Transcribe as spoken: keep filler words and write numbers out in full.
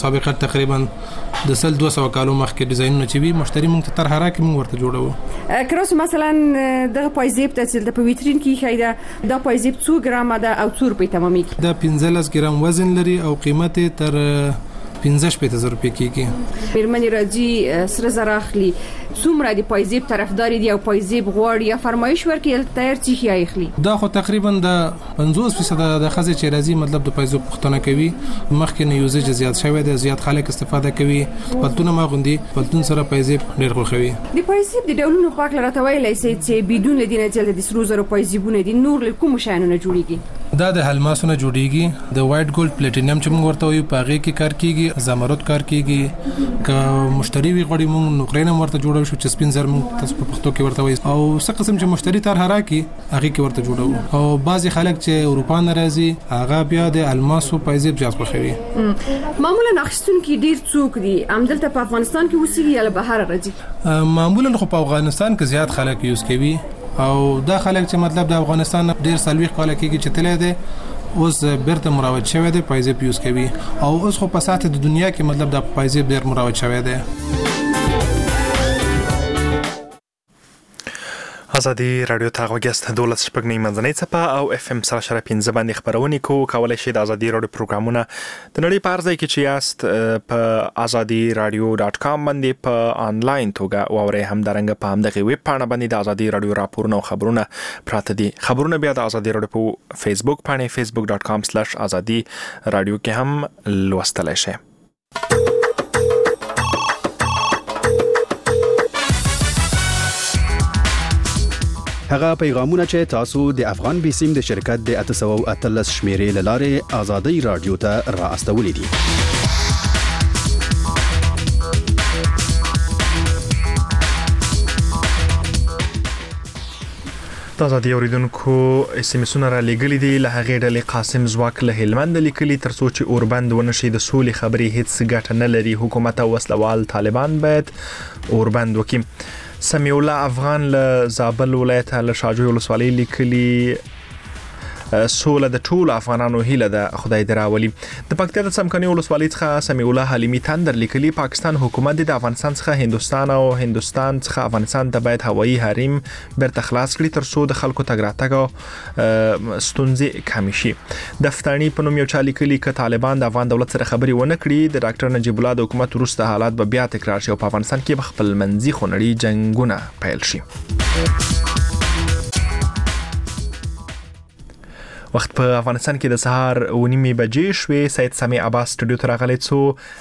سابقا تقریبا د سل دوه سوه کالو مخکې ډیزاینونه چې وي مشتری موږ ته طرحه راکړي موږ ورته جوړوو. کراس مثلا د پایزیب ته د په ویترین کې خایده د پایزیب څو ګرام ده او څو روپۍ تمامېږي؟ دا پنځلس ګرام وزن لري او قیمت تر پنځه شپېته زره روپۍ کېږي. میرمنې راځي سره زر اخلي څومره د پایزیب طرفدار دي او پایزیب غواړي یا فرمایش ورکړي تیار چې خي اخلي؟ دا خو تقریبا د پنځوس فیصد د خزې چې راځي مطلب د پایزیب پختنه کوي مخکې نه یوزج زیات شوی دی زیات خلک استفاده کوي پلتون ما غوندي پلتون سره پایزیب ډېر خوښوي. د پایزیب د ډولونو پاک لراته ویلای سي چې بدون لدینه جلد د سرو زرو پایزیبونه دي نور له کوم شانونه جوړیږي؟ دا د الماسونه جوړیږي د وایټ ګولډ پلیټینیم چې موږ ورته وایو پاغه کې کار کیږي زمرد کار کیږي که مشتری وی غوړي موږ نقرینه ورته جوړو شو چې سپین زر موږ تاسو په پښتو کې ورته وایي او څه قسم چې مشتری تر هراکي هغه کې ورته جوړو او بعضي خلک چې اروپا نه راځي هغه بیا د الماسو پایزیب جذب خوي. معمولا اخستون کې ډیر څوک دي عمدلته په افغانستان کې وسیږي یا بهر راځي؟ معمولا خو په افغانستان کې زیات خلک یوز کوي او دا خلک چې مطلب د افغانستان ډیر سلويخ کال کېږي چې تل دي اوس بیرته مروج شوی دی پایزیب یوز کوي او اوس خو په ساته د دنیا کې مطلب د پایزیب ډیر مروج شوی دی. ازادي رادیو ته غوښتل دولت شپږ نه منځنۍ صفه او اف ام سره شره پنځه باندې خبرونه کو کولای شي د ازادي رادیو پروګرامونه د نړۍ په ارزای کې چې یاست په ازادي رادیو ډاټ کام باندې په انلاین توګه واوري هم درنګ په هم دغه ویب پاڼه باندې د ازادي رادیو راپورونه او خبرونه پراته دي. خبرونه بیا د ازادي رادیو په فیسبوک باندې فیسبوک ډاټ کام سلیش ازادي رادیو کې هم لوستلای شئ. هغه پیغامونه چې تاسو د افغان بیسیم د شرکت د اته سوه اتلس شمیرې لاره ازادي رادیو ته را استولې دي. ازادي اوریدونکو اس ام اسونه را لګلې دي له هغې ډلې قاسم زواک له هلمند لیکلي ترڅو چې اوربند ونشي د سولې خبرې هیڅ ګټه نه لري حکومت او وسلوال طالبان باید اوربند وکړي. سمیع الله افغان له زابل ولایت له شاجوی ولسوالۍ لیکلي سوله د ټول افغانانو هیله ده خدای دراولي. د پکتیا د څمکني ولسوالۍ څخه سمیع الله حلیمی تندر لیکلي پاکستان حکومت د افغانستان څخه هندستان او هندستان څخه افغانستان ته باید هوایي حریم برته خلاص کړي ترڅو د خلکو تګ راتګ ستونزې کم شي. دفترنی په نوم یو چا لیکلي ک طالبان د افغان دولت سره خبرې ونه کړي د ډاکټر نجیب الله د حکومت وروسته حالات به بیا تکرار شي او په افغانستان کې به خپل منځي خونړي جنگونه پیل شي. وخت په افغانستان کې د سهار و نیمې بجې شوې. سید سمیع عباس سټوډیو ته راغلی څو